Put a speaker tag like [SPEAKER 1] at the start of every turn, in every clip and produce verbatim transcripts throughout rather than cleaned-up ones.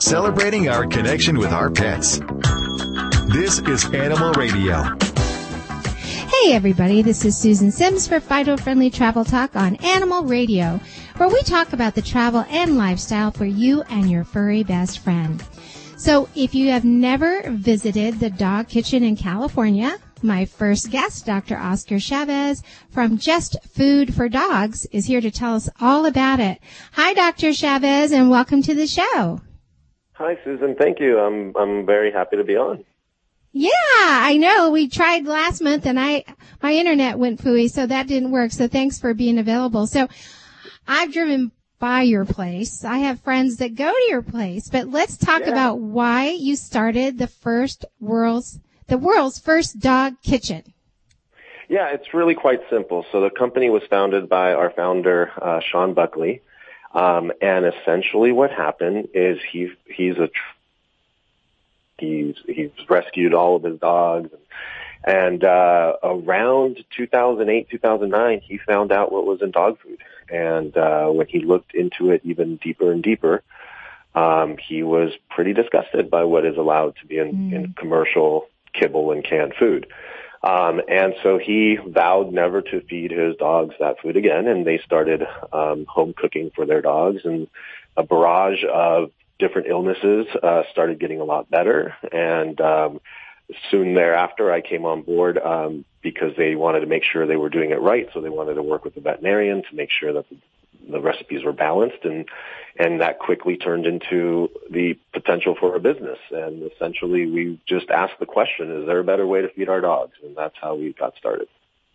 [SPEAKER 1] celebrating our connection with our pets. This is Animal Radio.
[SPEAKER 2] Hey everybody, this is Susan Sims for Fido Friendly Travel Talk on Animal Radio, where we talk about the travel and lifestyle for you and your furry best friend. So if you have never visited the Dog Kitchen in California, my first guest, Doctor Oscar Chavez from Just Food for Dogs, is here to tell us all about it. Hi, Doctor Chavez, and welcome to the show.
[SPEAKER 3] Hi, Susan. Thank you. I'm I'm very happy to be on.
[SPEAKER 2] Yeah, I know. We tried last month, and I my internet went phooey, so that didn't work. So thanks for being available. So I've driven by your place. I have friends that go to your place, but let's talk
[SPEAKER 3] yeah.
[SPEAKER 2] about why you started the first world's the world's first dog kitchen.
[SPEAKER 3] Yeah, it's really quite simple. So the company was founded by our founder, uh, Sean Buckley. Um, and essentially what happened is he, he's a, he's, he's rescued all of his dogs. And, and uh, around two thousand eight, two thousand nine, he found out what was in dog food. And, uh, when he looked into it even deeper and deeper, um, he was pretty disgusted by what is allowed to be in, mm. in commercial kibble and canned food. Um, and so he vowed never to feed his dogs that food again, and they started um, home cooking for their dogs, and a barrage of different illnesses uh, started getting a lot better. And um, soon thereafter, I came on board um, because they wanted to make sure they were doing it right, so they wanted to work with the veterinarian to make sure that the, the recipes were balanced, and and that quickly turned into the potential for a business. And essentially, we just asked the question, is there a better way to feed our dogs? And that's how we got started.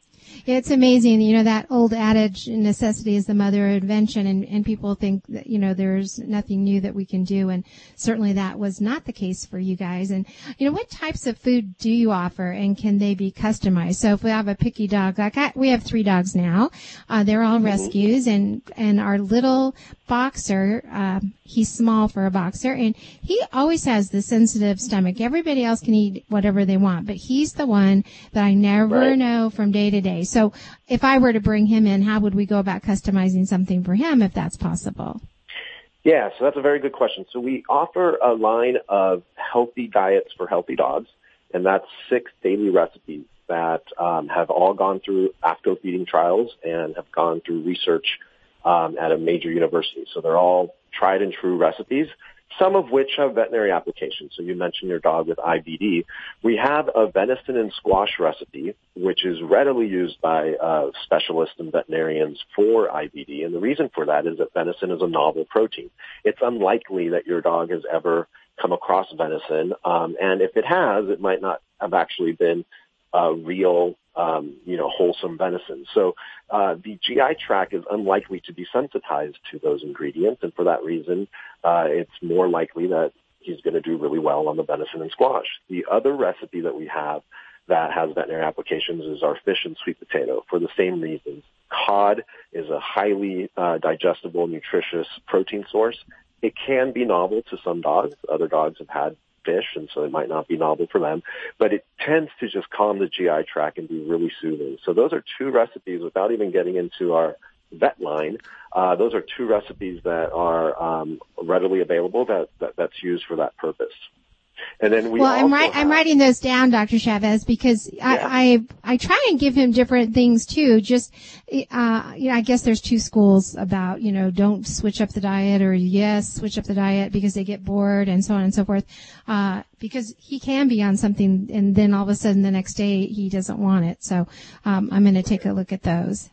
[SPEAKER 2] It's amazing. You know, that old adage, necessity is the mother of invention, and, and people think that, you know, there's nothing new that we can do. And certainly that was not the case for you guys. And, you know, what types of food do you offer, and can they be customized? So if we have a picky dog, like I, we have three dogs now, uh, they're all mm-hmm. rescues, and, and our little boxer, uh, he's small for a boxer, and he always has the sensitive stomach. Everybody else can eat whatever they want, but he's the one that I never
[SPEAKER 3] right. know
[SPEAKER 2] from day to day. So if I were to bring him in, how would we go about customizing something for him, if that's possible?
[SPEAKER 3] Yeah, so that's a very good question. So we offer a line of healthy diets for healthy dogs, and that's six daily recipes that um, have all gone through AFCO feeding trials and have gone through research um, at a major university. So they're all tried and true recipes, some of which have veterinary applications. So you mentioned your dog with I B D. We have a venison and squash recipe, which is readily used by uh, specialists and veterinarians for I B D. And the reason for that is that venison is a novel protein. It's unlikely that your dog has ever come across venison. Um, and if it has, it might not have actually been uh, real, um, you know, wholesome venison. So uh, the G I tract is unlikely to be sensitized to those ingredients, and for that reason, uh, it's more likely that he's going to do really well on the venison and squash. The other recipe that we have that has veterinary applications is our fish and sweet potato for the same reasons. Cod is a highly uh, digestible, nutritious protein source. It can be novel to some dogs. Other dogs have had fish, and so it might not be novel for them, but it tends to just calm the G I tract and be really soothing. So those are two recipes, without even getting into our vet line. Uh, those are two recipes that are um, readily available that, that that's used for that purpose. And then we
[SPEAKER 2] well,
[SPEAKER 3] also
[SPEAKER 2] I'm, ri- I'm writing those down, Doctor Chavez, because
[SPEAKER 3] yeah.
[SPEAKER 2] I, I I try and give him different things too. Just, uh, you know, I guess there's two schools about, you know, don't switch up the diet, or yes, switch up the diet because they get bored, and so on and so forth. Uh, because he can be on something, and then all of a sudden the next day he doesn't want it. So um, I'm going to take a look at those.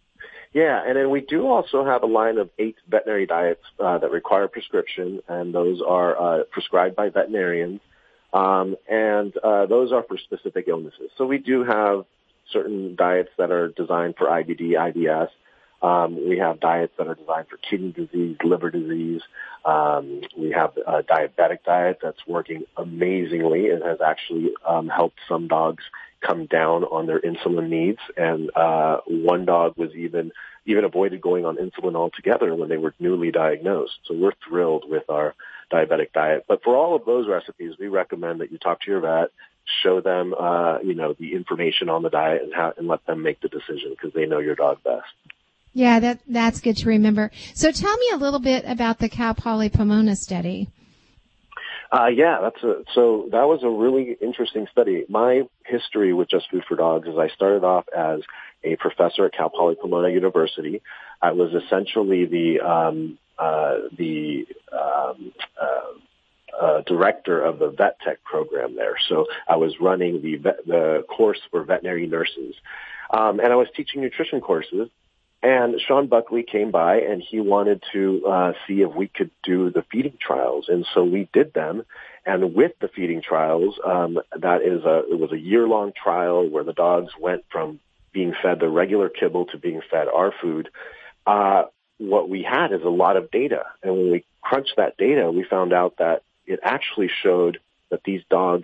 [SPEAKER 3] Yeah, and then we do also have a line of eight veterinary diets uh, that require prescription, and those are uh, prescribed by veterinarians, um, and uh, those are for specific illnesses. So we do have certain diets that are designed for I B D, I B S. Um, we have diets that are designed for kidney disease, liver disease. Um, we have a diabetic diet that's working amazingly. It has actually um, helped some dogs come down on their insulin needs, and uh, one dog was even even avoided going on insulin altogether when they were newly diagnosed. So we're thrilled with our diabetic diet. But for all of those recipes, we recommend that you talk to your vet, show them, uh, you know, the information on the diet, and how, and let them make the decision, because they know your dog best.
[SPEAKER 2] Yeah, that that's good to remember. So tell me a little bit about the Cal Poly Pomona study.
[SPEAKER 3] Uh, yeah, that's a, so that was a really interesting study. My history with Just Food for Dogs is I started off as a professor at Cal Poly Pomona University. I was essentially the, um, uh, the, um, uh, uh, director of the vet tech program there. So I was running the vet, the course for veterinary nurses. Um, and I was teaching nutrition courses. And Sean Buckley came by and he wanted to uh, see if we could do the feeding trials. And so we did them. And with the feeding trials, um, that is a, it was a year-long trial where the dogs went from being fed the regular kibble to being fed our food. Uh, what we had is a lot of data. And when we crunched that data, we found out that it actually showed that these dogs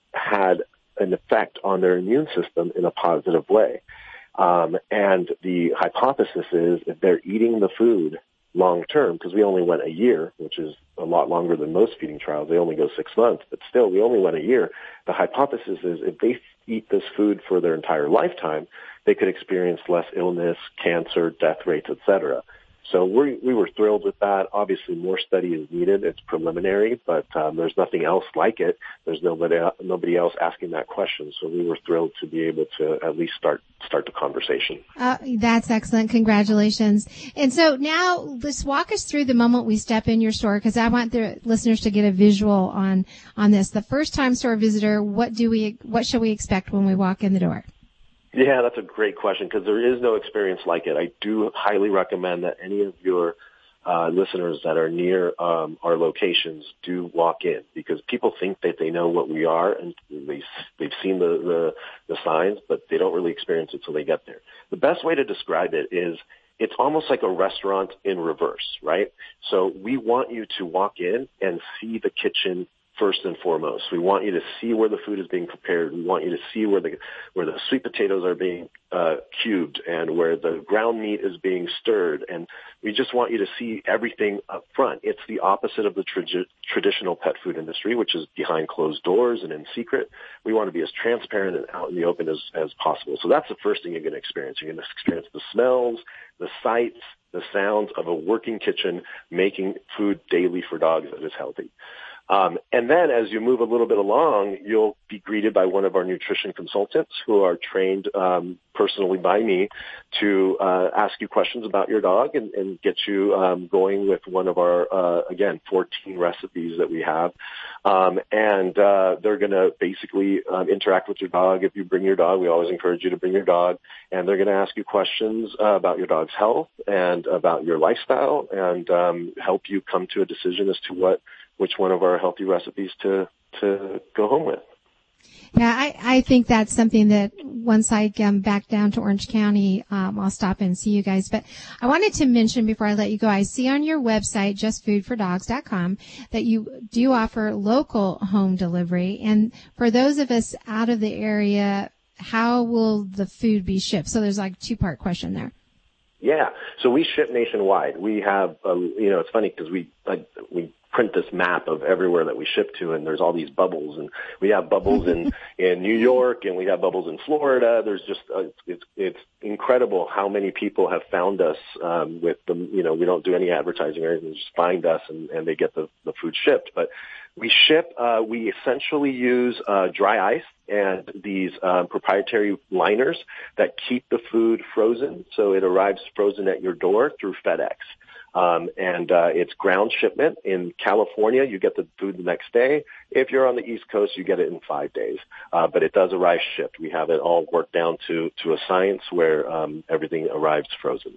[SPEAKER 3] had an effect on their immune system in a positive way. Um, and the hypothesis is if they're eating the food long term, because we only went a year, which is a lot longer than most feeding trials. They only go six months, but still, we only went a year. The hypothesis is if they eat this food for their entire lifetime, they could experience less illness, cancer, death rates, et cetera. So we we were thrilled with that. Obviously, more study is needed. It's preliminary, but um, there's nothing else like it. There's nobody nobody else asking that question. So we were thrilled to be able to at least start start the conversation.
[SPEAKER 2] Uh, that's excellent. Congratulations. And so now let's walk us through the moment we step in your store, because I want the listeners to get a visual on on this. The first time store visitor, what do we what shall we expect when we walk in the door?
[SPEAKER 3] Yeah, that's a great question because there is no experience like it. I do highly recommend that any of your uh, listeners that are near um, our locations do walk in, because people think that they know what we are and they, they've seen the, the, the signs, but they don't really experience it till they get there. The best way to describe it is it's almost like a restaurant in reverse, right? So we want you to walk in and see the kitchen first and foremost. We want you to see where the food is being prepared. We want you to see where the where the sweet potatoes are being uh, cubed and where the ground meat is being stirred. And we just want you to see everything up front. It's the opposite of the tra- traditional pet food industry, which is behind closed doors and in secret. We want to be as transparent and out in the open as, as possible. So that's the first thing you're going to experience. You're going to experience the smells, the sights, the sounds of a working kitchen making food daily for dogs that is healthy. Um, and then as you move a little bit along, you'll be greeted by one of our nutrition consultants who are trained um, personally by me to uh, ask you questions about your dog and, and get you um, going with one of our, uh, again, fourteen recipes that we have. Um, and uh, they're going to basically um, interact with your dog. If you bring your dog, we always encourage you to bring your dog. And they're going to ask you questions uh, about your dog's health and about your lifestyle and um, help you come to a decision as to what which one of our healthy recipes to, to go home with.
[SPEAKER 2] Yeah, I, I think that's something that once I come back down to Orange County, um, I'll stop and see you guys. But I wanted to mention before I let you go, I see on your website, just food for dogs dot com, that you do offer local home delivery. And for those of us out of the area, how will the food be shipped? So there's like a two-part question there.
[SPEAKER 3] Yeah, so we ship nationwide. We have, uh, you know, it's funny because we like we print this map of everywhere that we ship to, and there's all these bubbles, and we have bubbles in in New York, and we have bubbles in Florida. There's just uh, it's it's incredible how many people have found us um, with the, you know, we don't do any advertising or anything, just find us and, and they get the the food shipped. But we ship, uh, we essentially use uh, dry ice and these uh, proprietary liners that keep the food frozen, so it arrives frozen at your door through FedEx. Um, and uh, it's ground shipment. In California, you get the food the next day. If you're on the East Coast, you get it in five days. Uh, but it does arrive shipped. We have it all worked down to, to a science where um, everything arrives frozen.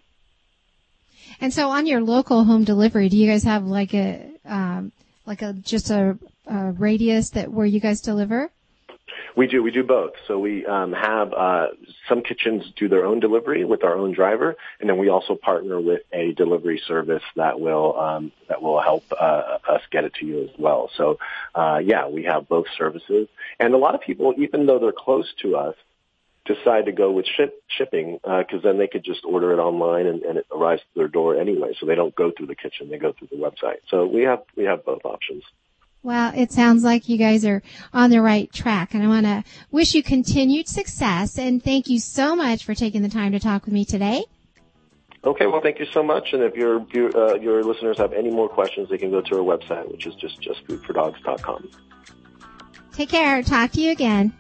[SPEAKER 2] And so on your local home delivery, do you guys have like a um, like a just a, a radius that where you guys deliver?
[SPEAKER 3] We do. We do both. So we um, have uh, some kitchens do their own delivery with our own driver, and then we also partner with a delivery service that will um, that will help uh, us get it to you as well. So uh, yeah, we have both services, and a lot of people, even though they're close to us, decide to go with ship, shipping because uh, then they could just order it online and, and it arrives to their door anyway. So they don't go through the kitchen; they go through the website. So we have we have both options.
[SPEAKER 2] Well, it sounds like you guys are on the right track, and I want to wish you continued success, and thank you so much for taking the time to talk with me today.
[SPEAKER 3] Okay, well, thank you so much. And if your uh, your listeners have any more questions, they can go to our website, which is just just food for dogs dot com.
[SPEAKER 2] Take care. Talk to you again.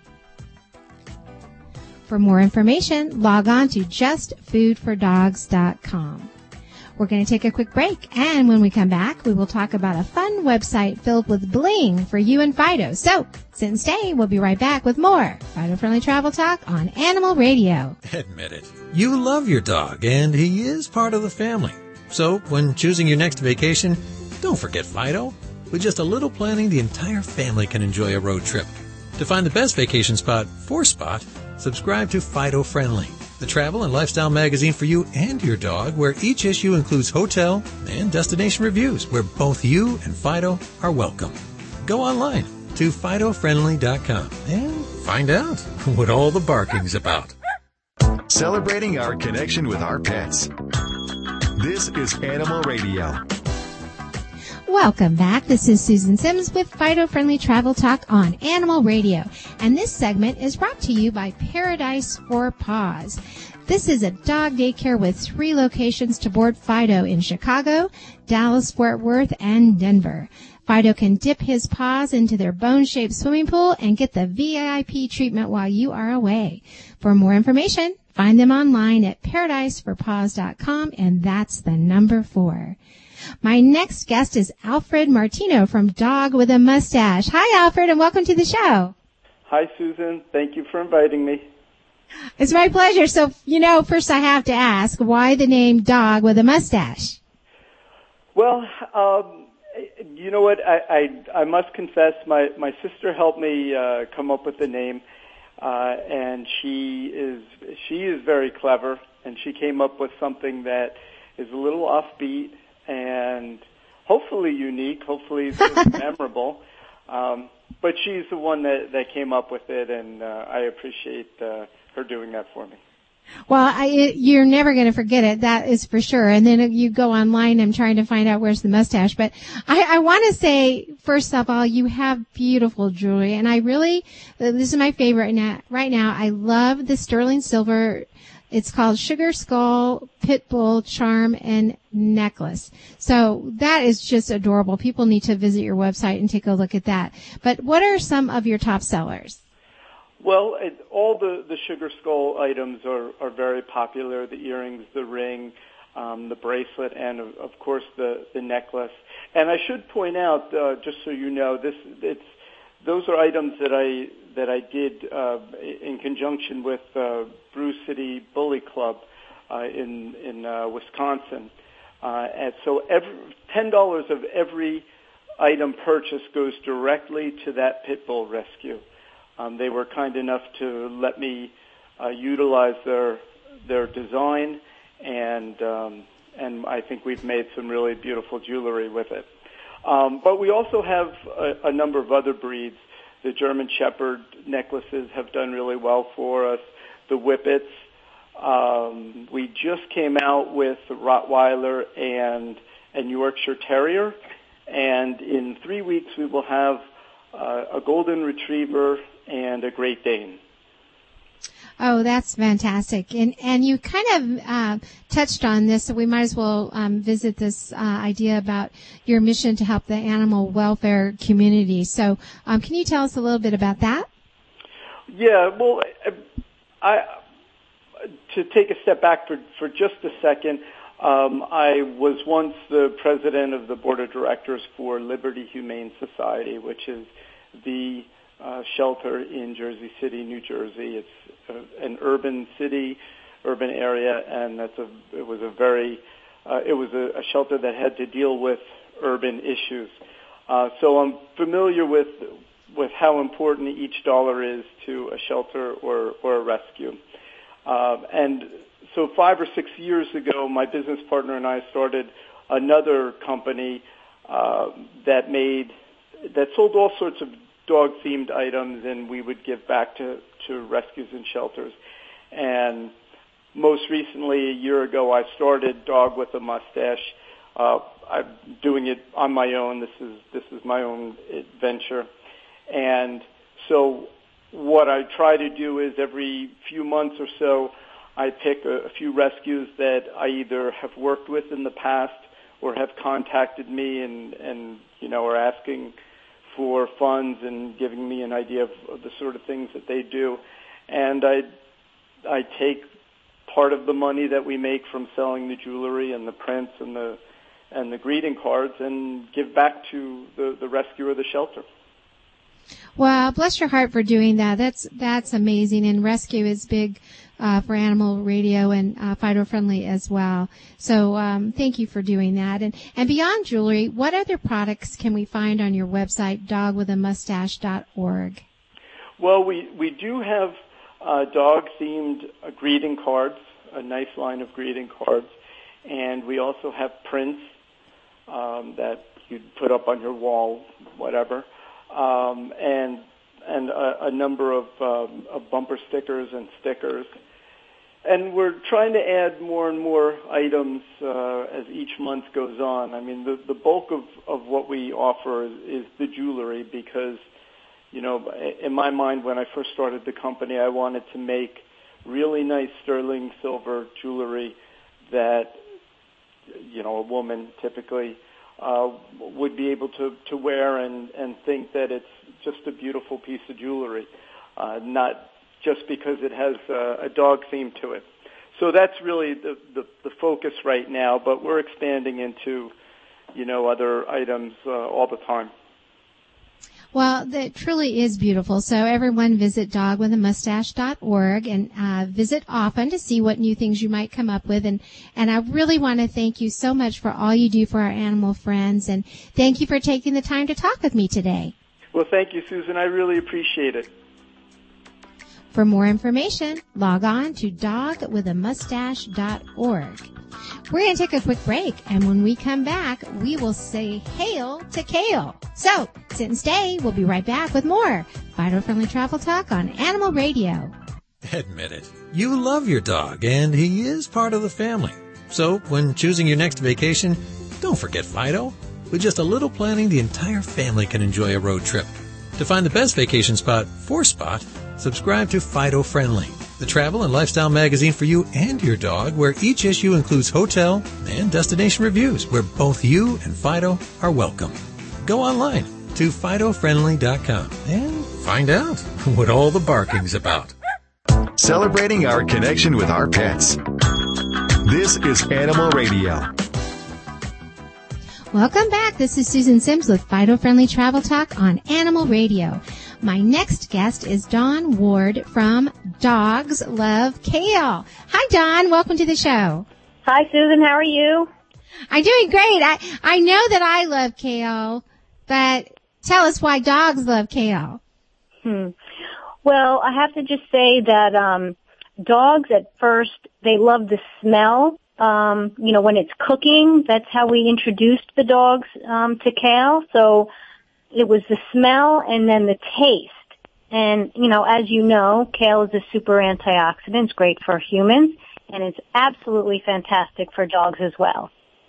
[SPEAKER 2] For more information, log on to just food for dogs dot com. We're going to take a quick break, and when we come back, we will talk about a fun website filled with bling for you and Fido. So, sit and stay. We'll be right back with more Fido-Friendly Travel Talk on Animal Radio.
[SPEAKER 4] Admit it. You love your dog, and he is part of the family. So, when choosing your next vacation, don't forget Fido. With just a little planning, the entire family can enjoy a road trip. To find the best vacation spot for Spot, subscribe to Fido Friendly, the travel and lifestyle magazine for you and your dog, where each issue includes hotel and destination reviews, where both you and Fido are welcome. Go online to Fido Friendly dot com and find out what all the barking's about.
[SPEAKER 1] Celebrating our connection with our pets. This is Animal Radio.
[SPEAKER 2] Welcome back. This is Susan Sims with Fido-Friendly Travel Talk on Animal Radio. And this segment is brought to you by Paradise for Paws. This is a dog daycare with three locations to board Fido in Chicago, Dallas, Fort Worth, and Denver. Fido can dip his paws into their bone-shaped swimming pool and get the V I P treatment while you are away. For more information, find them online at paradise for paws dot com, and that's the number four. My next guest is Alfred Martino from Dog with a Mustache. Hi, Alfred, and welcome to the show.
[SPEAKER 5] Hi, Susan. Thank you for inviting me.
[SPEAKER 2] It's my pleasure. So, you know, first I have to ask, why the name Dog with a Mustache?
[SPEAKER 5] Well, um, you know what? I, I, I must confess, my, my sister helped me uh, come up with the name, uh, and she is she is very clever, and she came up with something that is a little offbeat and hopefully unique, hopefully memorable. Um, but she's the one that, that came up with it, and uh, I appreciate uh, her doing that for me.
[SPEAKER 2] Well, I, you're never going to forget it, that is for sure. And then you go online, I'm trying to find out where's the mustache. But I, I want to say, first of all, you have beautiful jewelry. And I really, this is my favorite now, right now. I love the sterling silver. It's called Sugar Skull Pitbull Charm and Necklace. So that is just adorable. People need to visit your website and take a look at that. But what are some of your top sellers?
[SPEAKER 5] Well, it, all the, the Sugar Skull items are, are very popular, the earrings, the ring, um, the bracelet, and, of, of course, the, the necklace. And I should point out, uh, just so you know, this it's those are items that I that I did uh, in conjunction with uh, Brew City Bully Club uh, in in uh, Wisconsin. Uh, and so every, ten dollars of every item purchased goes directly to that pit bull rescue. Um, they were kind enough to let me uh, utilize their their design, and um, and I think we've made some really beautiful jewelry with it. Um, but we also have a, a number of other breeds. The German Shepherd necklaces have done really well for us. The Whippets. Um, we just came out with Rottweiler and and Yorkshire Terrier, and in three weeks we will have uh, a Golden Retriever and a Great Dane.
[SPEAKER 2] Oh, that's fantastic. And and you kind of uh, touched on this, so we might as well um, visit this uh, idea about your mission to help the animal welfare community. So um, can you tell us a little bit about that?
[SPEAKER 5] Yeah, well, I, I to take a step back for, for just a second, um, I was once the president of the board of directors for Liberty Humane Society, which is the Uh, shelter in Jersey City, New Jersey. It's uh, an urban city, urban area, and that's a. It was a very, uh, it was a, a shelter that had to deal with urban issues. Uh, so I'm familiar with with how important each dollar is to a shelter or or a rescue. Uh, and so five or six years ago, my business partner and I started another company uh, that made that sold all sorts of dog-themed items, and we would give back to, to rescues and shelters. And most recently, a year ago, I started Dog with a Mustache. Uh, I'm doing it on my own. This is this is my own adventure. And so what I try to do is every few months or so, I pick a, a few rescues that I either have worked with in the past or have contacted me and, and you know, are asking for funds and giving me an idea of, of the sort of things that they do. And I, I take part of the money that we make from selling the jewelry and the prints and the and the greeting cards and give back to the, the rescue or the shelter.
[SPEAKER 2] Well, bless your heart for doing that. That's that's amazing. And rescue is big uh, for Animal Radio and uh, Fido Friendly as well. So um, thank you for doing that. And and beyond jewelry, what other products can we find on your website, dog with a mustache dot org?
[SPEAKER 5] Well, we, we do have uh, dog-themed uh, greeting cards, a nice line of greeting cards. And we also have prints um, that you'd put up on your wall, whatever. Um, and and a, a number of, um, of bumper stickers and stickers. And we're trying to add more and more items uh, as each month goes on. I mean, the, the bulk of, of what we offer is, is the jewelry because, you know, in my mind when I first started the company, I wanted to make really nice sterling silver jewelry that, you know, a woman typically Uh, would be able to, to wear and, and think that it's just a beautiful piece of jewelry, uh, not just because it has uh, a dog theme to it. So that's really the, the, the focus right now, but we're expanding into, you know, other items uh, all the time.
[SPEAKER 2] Well, that truly is beautiful. So everyone visit dog with a mustache dot org and uh, visit often to see what new things you might come up with. And, and I really want to thank you so much for all you do for our animal friends. And thank you for taking the time to talk with me today.
[SPEAKER 5] Well, thank you, Susan. I really appreciate it.
[SPEAKER 2] For more information, log on to dog with a mustache dot org. We're going to take a quick break, and when we come back, we will say hail to kale. So, sit and stay. We'll be right back with more Fido Friendly Travel Talk on Animal Radio.
[SPEAKER 4] Admit it. You love your dog, and he is part of the family. So, when choosing your next vacation, don't forget Fido. With just a little planning, the entire family can enjoy a road trip. To find the best vacation spot for Spot, subscribe to Fido Friendly, the travel and lifestyle magazine for you and your dog, where each issue includes hotel and destination reviews, where both you and Fido are welcome. Go online to fido friendly dot com and find out what all the barking's about.
[SPEAKER 1] Celebrating our connection with our pets. This is Animal Radio.
[SPEAKER 2] Welcome back. This is Susan Sims with Fido Friendly Travel Talk on Animal Radio. My next guest is Dawn Ward from Dogs Love Kale. Hi, Dawn. Welcome to the show.
[SPEAKER 6] Hi, Susan. How are you?
[SPEAKER 2] I'm doing great. I, I know that I love kale, but tell us why dogs love kale.
[SPEAKER 6] Hmm. Well, I have to just say that um, dogs at first, they love the smell. Um, you know, when it's cooking, that's how we introduced the dogs um, to kale. So it was the smell and then the taste. And, you know, as you know, kale is a super antioxidant. It's great for humans, and it's absolutely fantastic for dogs as well.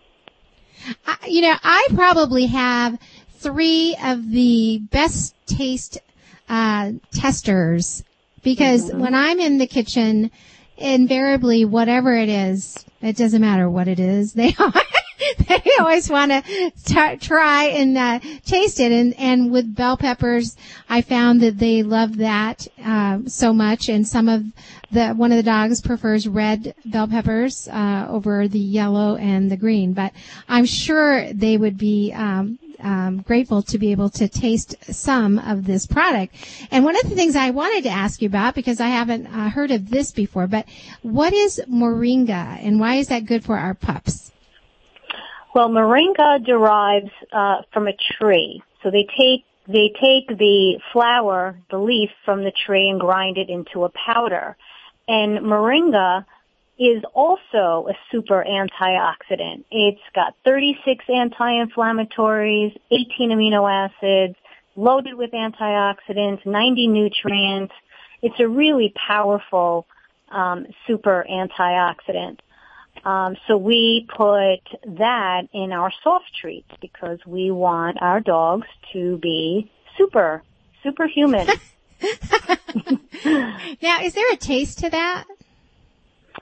[SPEAKER 2] I, you know, I probably have three of the best taste uh, testers because mm-hmm. when I'm in the kitchen, invariably, whatever it is, it doesn't matter what it is, they they always want to t- try and uh, taste it. And, and with bell peppers, I found that they love that uh, so much. And some of the one of the dogs prefers red bell peppers uh, over the yellow and the green. But I'm sure they would be um, um, grateful to be able to taste some of this product. And one of the things I wanted to ask you about, because I haven't uh, heard of this before, but what is moringa and why is that good for our pups?
[SPEAKER 6] Well, moringa derives uh, from a tree. So they take they take the flower, the leaf from the tree, and grind it into a powder. And moringa is also a super antioxidant. It's got thirty-six anti-inflammatories, eighteen amino acids, loaded with antioxidants, ninety nutrients. It's a really powerful um, super antioxidant. Um, so we put that in our soft treats because we want our dogs to be super, superhuman.
[SPEAKER 2] Now, is there a taste to that?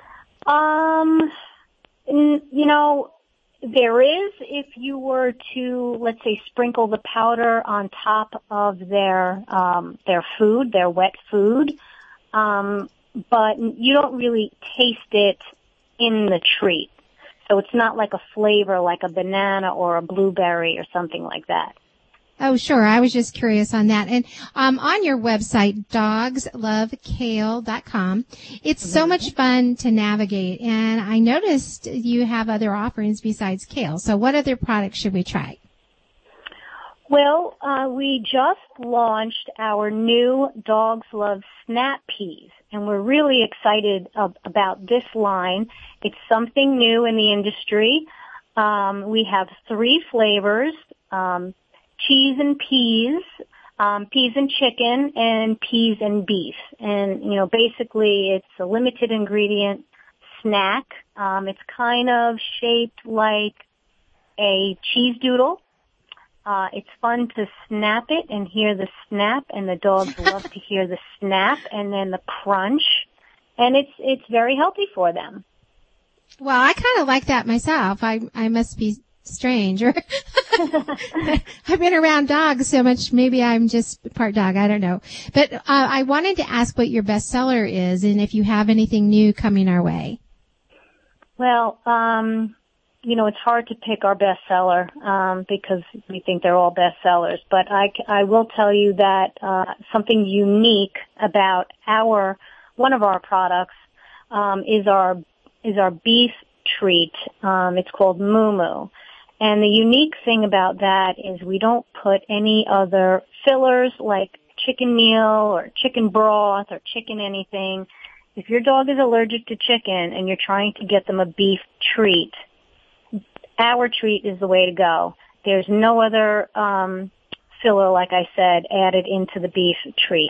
[SPEAKER 6] Um, n- you know, there is if you were to, let's say, sprinkle the powder on top of their um, their food, their wet food, um, but you don't really taste it in the treat. So it's not like a flavor like a banana or a blueberry or something like that.
[SPEAKER 2] Oh, sure. I was just curious on that. And um, on your website, dogs love kale dot com, it's so much fun to navigate. And I noticed you have other offerings besides kale. So what other products should we try?
[SPEAKER 6] Well, uh, we just launched our new Dogs Love Snap Peas, and we're really excited ab- about this line. It's something new in the industry. Um, we have three flavors, um, cheese and peas, um, peas and chicken, and peas and beef. And, you know, basically it's a limited ingredient snack. Um, it's kind of shaped like a cheese doodle. Uh, it's fun to snap it and hear the snap, and the dogs love to hear the snap and then the crunch. And it's, it's very healthy for them.
[SPEAKER 2] Well, I kind of like that myself. I, I must be strange. Or I've been around dogs so much. Maybe I'm just part dog. I don't know. But uh, I wanted to ask what your bestseller is and if you have anything new coming our way.
[SPEAKER 6] Well, um, you know, it's hard to pick our bestseller um, because we think they're all bestsellers. But I, I will tell you that uh, something unique about our one of our products um, is our is our beef treat. Um, it's called Moo Moo. And the unique thing about that is we don't put any other fillers like chicken meal or chicken broth or chicken anything. If your dog is allergic to chicken and you're trying to get them a beef treat, our treat is the way to go. There's no other um, filler, like I said, added into the beef treat.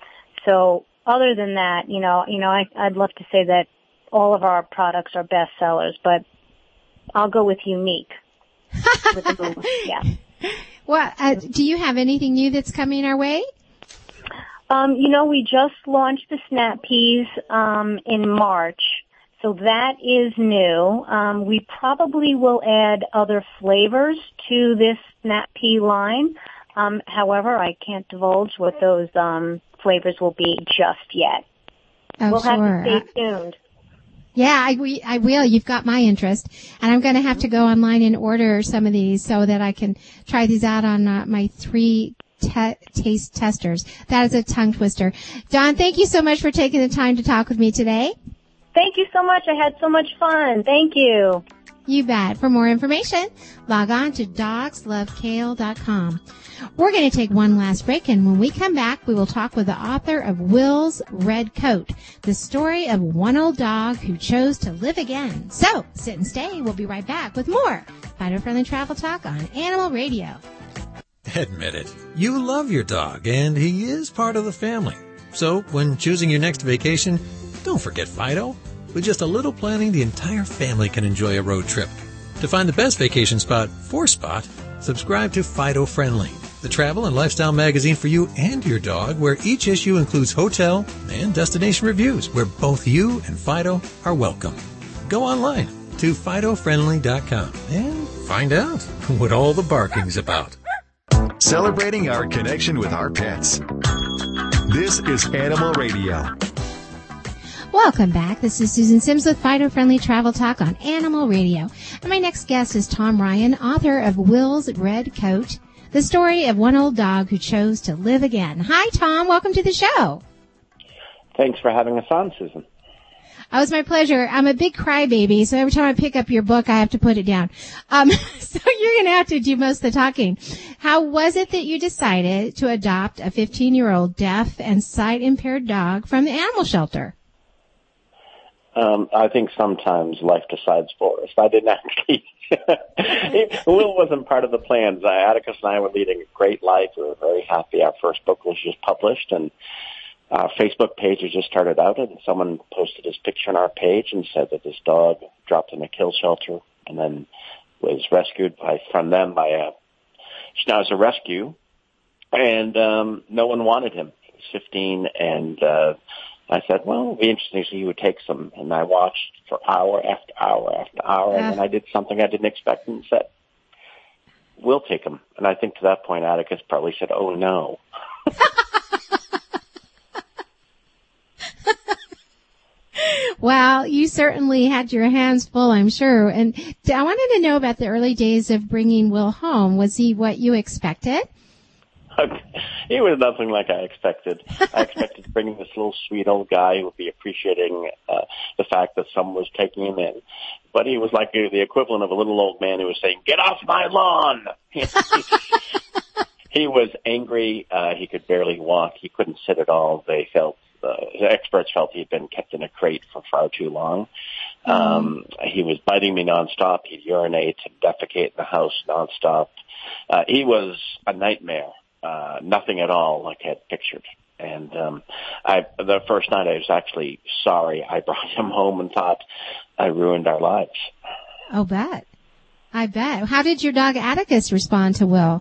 [SPEAKER 6] So other than that, you know, you know, I, I'd love to say that all of our products are best sellers, but I'll go with unique. with the Moo Moo. Yeah.
[SPEAKER 2] Well, uh, do you have anything new that's coming our way?
[SPEAKER 6] Um, you know, we just launched the Snap Peas um, in March, so that is new. Um, we probably will add other flavors to this Snap Pea line. Um, however, I can't divulge what those um, flavors will be just yet.
[SPEAKER 2] Oh,
[SPEAKER 6] we'll
[SPEAKER 2] sure.
[SPEAKER 6] have to stay tuned.
[SPEAKER 2] Yeah, I, we, I will. You've got my interest. And I'm going to have to go online and order some of these so that I can try these out on uh, my three te- taste testers. That is a tongue twister. Dawn, thank you so much for taking the time to talk with me today.
[SPEAKER 6] Thank you so much. I had so much fun. Thank you.
[SPEAKER 2] You bet. For more information, log on to dogs love kale dot com. We're going to take one last break, and when we come back, we will talk with the author of Will's Red Coat, the story of one old dog who chose to live again. So, sit and stay. We'll be right back with more Fido Friendly Travel Talk on Animal Radio.
[SPEAKER 4] Admit it. You love your dog, and he is part of the family. So, when choosing your next vacation, don't forget Fido. With just a little planning, the entire family can enjoy a road trip. To find the best vacation spot for Spot, subscribe to Fido Friendly, the travel and lifestyle magazine for you and your dog, where each issue includes hotel and destination reviews, where both you and Fido are welcome. Go online to fido friendly dot com and find out what all the barking's about.
[SPEAKER 1] Celebrating our connection with our pets. This is Animal Radio.
[SPEAKER 2] Welcome back. This is Susan Sims with Fido Friendly Travel Talk on Animal Radio. And my next guest is Tom Ryan, author of Will's Red Coat, the story of one old dog who chose to live again. Hi, Tom. Welcome to the show.
[SPEAKER 7] Thanks for having us on, Susan.
[SPEAKER 2] Oh, it's my pleasure. I'm a big crybaby, so every time I pick up your book, I have to put it down. Um, so you're going to have to do most of the talking. How was it that you decided to adopt a fifteen-year-old deaf and sight-impaired dog from the animal shelter?
[SPEAKER 7] Um, I think sometimes life decides for us. I didn't actually. Will wasn't part of the plans. Uh, Atticus and I were leading a great life. We were very happy. Our first book was just published, and our Facebook page had just started out, and someone posted his picture on our page and said that this dog dropped in a kill shelter and then was rescued by from them by a Schnauzer rescue, and um, no one wanted him. He was fifteen, and uh, I said, well, it would be interesting to see who would take some. And I watched for hour after hour after hour, uh. and then I did something I didn't expect and said, we'll take him. And I think to that point, Atticus probably said, oh, no.
[SPEAKER 2] Well, you certainly had your hands full, I'm sure. And I wanted to know about the early days of bringing Will home. Was he what you expected?
[SPEAKER 7] He was nothing like I expected. I expected bringing this little sweet old guy who would be appreciating uh, the fact that someone was taking him in. But he was like the equivalent of a little old man who was saying, get off my lawn! He was angry. Uh, he could barely walk. He couldn't sit at all. They felt, uh, the experts felt he'd been kept in a crate for far too long. Mm. Um, he was biting me nonstop. He'd urinate and defecate in the house nonstop. Uh, he was a nightmare. Uh, nothing at all like I had pictured. And um, I, the first night I was actually sorry I brought him home and thought I ruined our lives.
[SPEAKER 2] Oh, bet. I bet. How did your dog Atticus respond to Will?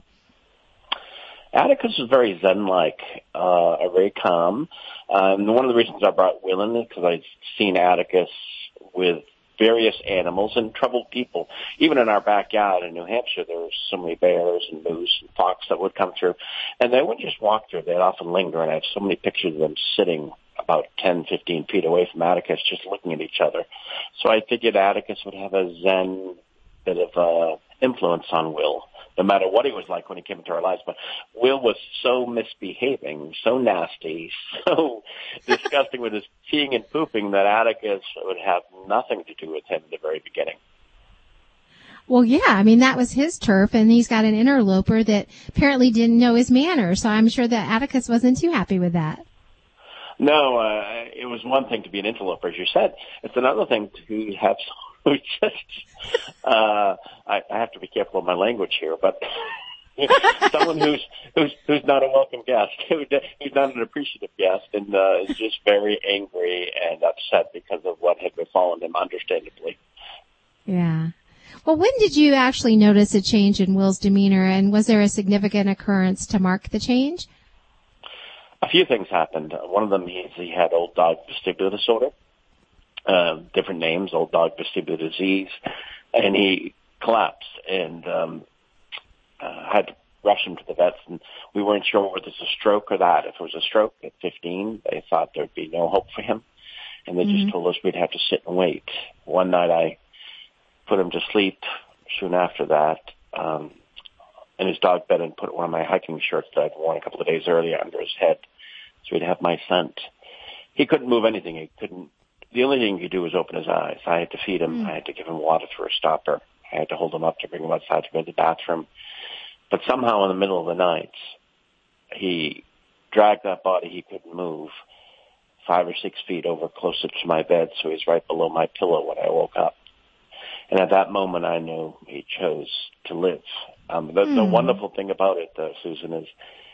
[SPEAKER 7] Atticus was very zen-like, uh, very calm. Um, one of the reasons I brought Will in is because I'd seen Atticus with various animals and troubled people. Even in our backyard in New Hampshire, there were so many bears and moose and fox that would come through. And they wouldn't just walk through. They'd often linger, and I have so many pictures of them sitting about ten, fifteen feet away from Atticus just looking at each other. So I figured Atticus would have a zen bit of uh, influence on Will, no matter what he was like when he came into our lives. But Will was so misbehaving, so nasty, so disgusting with his peeing and pooping that Atticus would have nothing to do with him in the very beginning.
[SPEAKER 2] Well, yeah, I mean, that was his turf, and he's got an interloper that apparently didn't know his manners, so I'm sure that Atticus wasn't too happy with that.
[SPEAKER 7] No, uh, it was one thing to be an interloper, as you said. It's another thing to have who just, uh, I, I have to be careful of my language here, but someone who's, who's, who's not a welcome guest, who's not an appreciative guest, and, uh, is just very angry and upset because of what had befallen him, understandably.
[SPEAKER 2] Yeah. Well, when did you actually notice a change in Will's demeanor, and was there a significant occurrence to mark the change?
[SPEAKER 7] A few things happened. One of them is he had old dog vestibular disorder. Uh, different names, old dog vestibular disease, and he collapsed and um, uh, had to rush him to the vets, and we weren't sure whether it was a stroke or that. If it was a stroke at fifteen, they thought there'd be no hope for him, and they mm-hmm. just told us we'd have to sit and wait. One night I put him to sleep soon after that um, in his dog bed and put one of my hiking shirts that I'd worn a couple of days earlier under his head so he'd have my scent. He couldn't move anything. He couldn't. The only thing he could do was open his eyes. I had to feed him. Mm. I had to give him water through a stopper. I had to hold him up to bring him outside to go to the bathroom. But somehow in the middle of the night, he dragged that body he couldn't move five or six feet over closer to my bed, so he's right below my pillow when I woke up. And at that moment, I knew he chose to live. Um, the, mm. the wonderful thing about it, though, Susan, is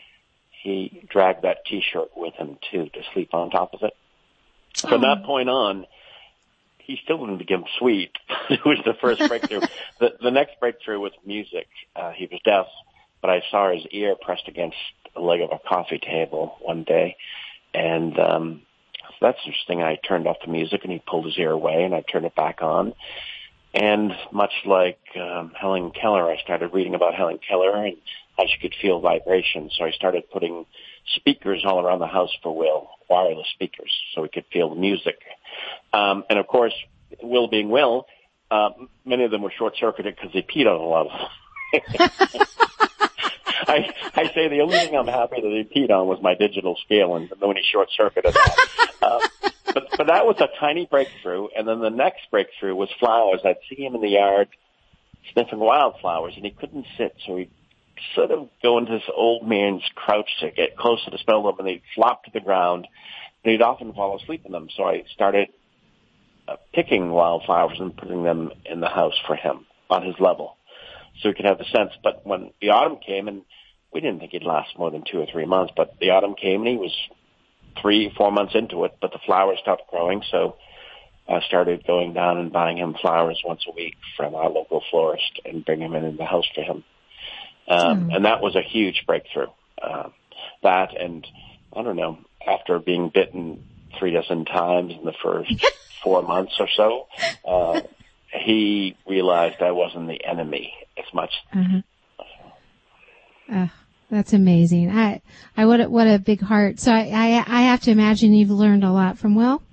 [SPEAKER 7] he dragged that T-shirt with him, too, to sleep on top of it. From that point on, he still didn't become sweet. It was the first breakthrough. the, the next breakthrough was music. Uh, he was deaf, but I saw his ear pressed against the leg of a coffee table one day. And um, so that's interesting. I turned off the music, and he pulled his ear away, and I turned it back on. And much like um, Helen Keller, I started reading about Helen Keller and how she could feel vibrations. So I started putting speakers all around the house for Will, wireless speakers, so he could feel the music. Um, and, of course, Will being Will, uh, many of them were short-circuited because they peed on a lot of them. I, I say the only thing I'm happy that he peed on was my digital scale, and when he short-circuited that. Uh, but, but that was a tiny breakthrough, and then the next breakthrough was flowers. I'd see him in the yard sniffing wildflowers, and he couldn't sit, so he'd sort of go into this old man's crouch to get closer to smell them, and they'd flop to the ground, and he'd often fall asleep in them. So I started uh, picking wildflowers and putting them in the house for him on his level so he could have the sense. But when the autumn came, and we didn't think he'd last more than two or three months, but the autumn came, and he was three, four months into it, but the flowers stopped growing, so I started going down and buying him flowers once a week from our local florist and bringing them in the house for him. Um, mm. And that was a huge breakthrough. Uh, that and, I don't know, after being bitten three dozen times in the first four months or so, uh, he realized I wasn't the enemy as much.
[SPEAKER 2] Uh-huh. Uh, that's amazing. I, I, what a, what a big heart. So I, I, I have to imagine you've learned a lot from Will.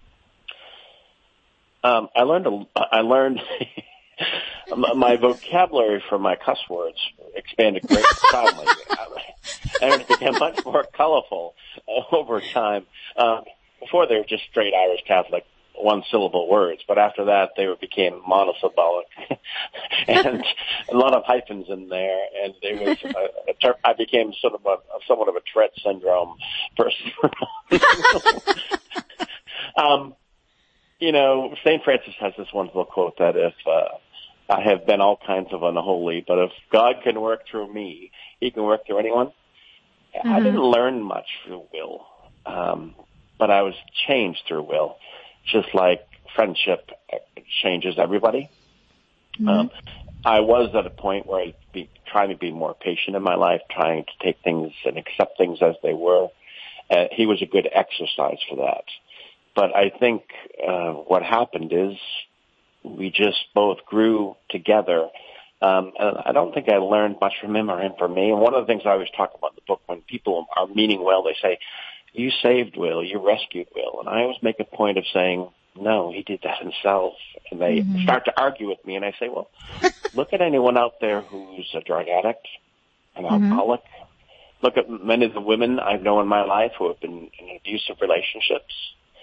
[SPEAKER 7] Um, I learned, a, I learned, my vocabulary for my cuss words expanded greatly, proudly, and it became much more colorful uh, over time. Um, before they were just straight Irish Catholic one-syllable words, but after that they became monosyllabic, and a lot of hyphens in there, and there was a, a ter- I became sort of a, somewhat of a Tourette syndrome person. um, you know, Saint Francis has this wonderful quote that if uh, I have been all kinds of unholy, but if God can work through me, He can work through anyone. Mm-hmm. I didn't learn much through Will, um, but I was changed through Will. Just like friendship changes everybody. Mm-hmm. Um, I was at a point where I be trying to be more patient in my life, trying to take things and accept things as they were. Uh, he was a good exercise for that. But I think uh, what happened is we just both grew together. Um, and I don't think I learned much from him or him from me. And one of the things I always talk about in the book, when people are meaning well, they say, you saved Will, you rescued Will. And I always make a point of saying, no, he did that himself. And they mm-hmm. start to argue with me, and I say, well, look at anyone out there who's a drug addict, an mm-hmm. alcoholic. Look at many of the women I've known in my life who have been in abusive relationships.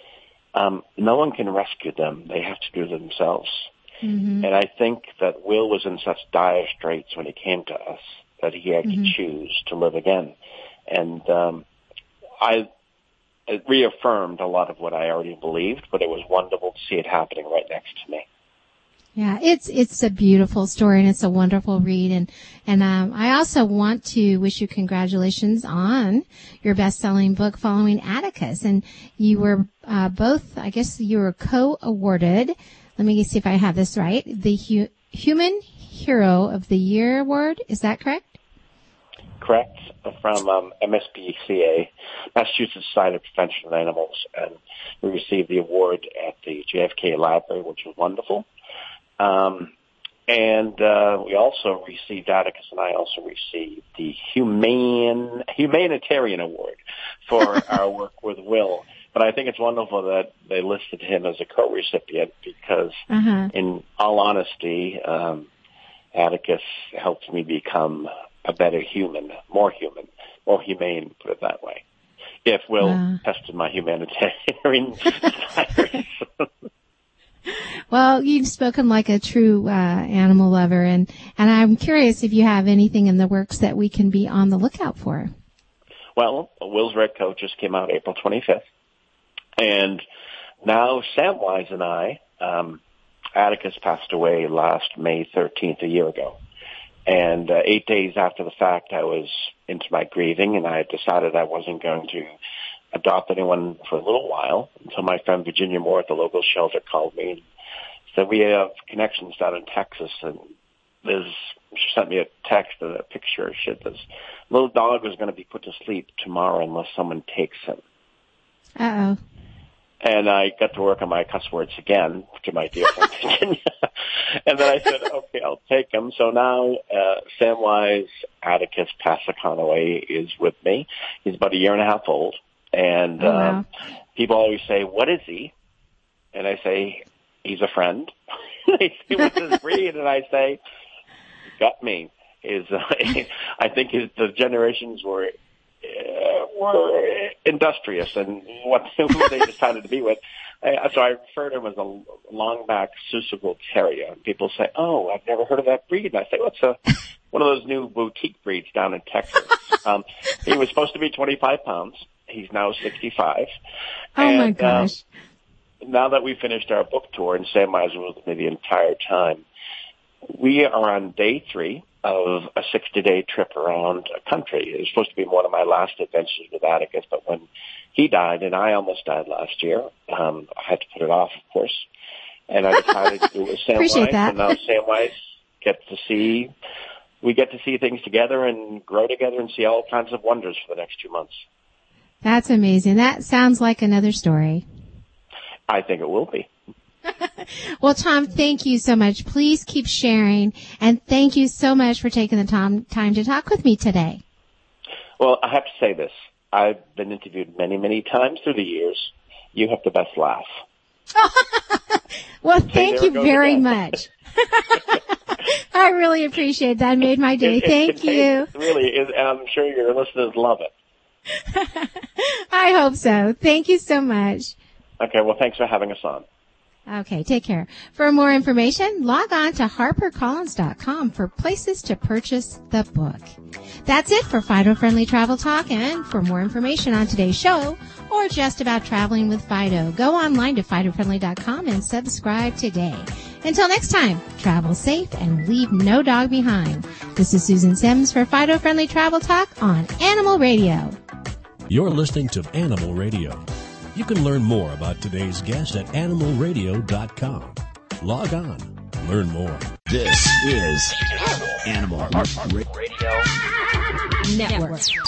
[SPEAKER 7] Um, no one can rescue them. They have to do it themselves. Mm-hmm. And I think that Will was in such dire straits when he came to us that he had mm-hmm. to choose to live again. And um, I... It reaffirmed a lot of what I already believed, but it was wonderful to see it happening right next to me.
[SPEAKER 2] Yeah, it's it's a beautiful story, and it's a wonderful read. And and um, I also want to wish you congratulations on your best-selling book, Following Atticus. And you were uh, both, I guess, you were co-awarded. Let me see if I have this right. The Hu- Human Hero of the Year award. Is that correct?
[SPEAKER 7] Correct, from um, M S P C A, Massachusetts Society of Prevention of Animals, and we received the award at the J F K Library, which was wonderful. Um, and uh, we also received, Atticus and I also received the Humane Humanitarian Award for our work with Will. But I think it's wonderful that they listed him as a co-recipient because, uh-huh. in all honesty, um, Atticus helped me become a better human, more human, more humane, put it that way. If Will wow. tested my humanitarian desires.
[SPEAKER 2] Well, you've spoken like a true uh, animal lover, and, and I'm curious if you have anything in the works that we can be on the lookout for.
[SPEAKER 7] Well, Will's Red Coat just came out April twenty-fifth, and now Samwise and I, um, Atticus passed away last May thirteenth, a year ago. And uh, eight days after the fact, I was into my grieving, and I had decided I wasn't going to adopt anyone for a little while until my friend Virginia Moore at the local shelter called me and said, we have connections down in Texas, and there's, she sent me a text and a picture. She said, this little dog was going to be put to sleep tomorrow unless someone takes him.
[SPEAKER 2] Uh-oh.
[SPEAKER 7] And I got to work on my cuss words again to my dear friend Virginia. And then I said, okay, I'll take him. So now uh, Samwise Atticus Passaconaway is with me. He's about a year and a half old. And
[SPEAKER 2] oh, wow.
[SPEAKER 7] um, people always say, what is he? And I say, he's a friend. They say, what's his breed? And I say, got me. Is uh, I think his, the generations were... Uh, were industrious and what who they decided to be with. Uh, so I refer to him as a longback Susical Terrier. People say, "Oh, I've never heard of that breed." And I say, "Well, it's a one of those new boutique breeds down in Texas." Um, he was supposed to be twenty-five pounds. He's now sixty-five.
[SPEAKER 2] Oh
[SPEAKER 7] and,
[SPEAKER 2] my gosh!
[SPEAKER 7] Um, now that we finished our book tour, and Samwise was with me the entire time, we are on day three of a sixty-day trip around a country. It was supposed to be one of my last adventures with Atticus, but when he died, and I almost died last year, um, I had to put it off, of course, and I decided to do it with Samwise, and now Samwise gets to see, we get to see things together and grow together and see all kinds of wonders for the next two months.
[SPEAKER 2] That's amazing. That sounds like another story.
[SPEAKER 7] I think it will be.
[SPEAKER 2] Well, Tom, thank you so much. Please keep sharing, and thank you so much for taking the time, time to talk with me today.
[SPEAKER 7] Well, I have to say this. I've been interviewed many, many times through the years. You have the best laugh.
[SPEAKER 2] Well, thank you very much. I really appreciate that. It made my day.
[SPEAKER 7] It,
[SPEAKER 2] Thank
[SPEAKER 7] it,
[SPEAKER 2] you.
[SPEAKER 7] It really is, and I'm sure your listeners love it.
[SPEAKER 2] I hope so. Thank you so much.
[SPEAKER 7] Okay, well, thanks for having us on.
[SPEAKER 2] Okay, take care. For more information, log on to harper collins dot com for places to purchase the book. That's it for Fido Friendly Travel Talk, and for more information on today's show or just about traveling with Fido, go online to fido friendly dot com and subscribe today. Until next time, travel safe and leave no dog behind. This is Susan Sims for Fido Friendly Travel Talk on Animal Radio.
[SPEAKER 8] You're listening to Animal Radio. You can learn more about today's guest at animal radio dot com. Log on. Learn more.
[SPEAKER 1] This is Animal Radio Network.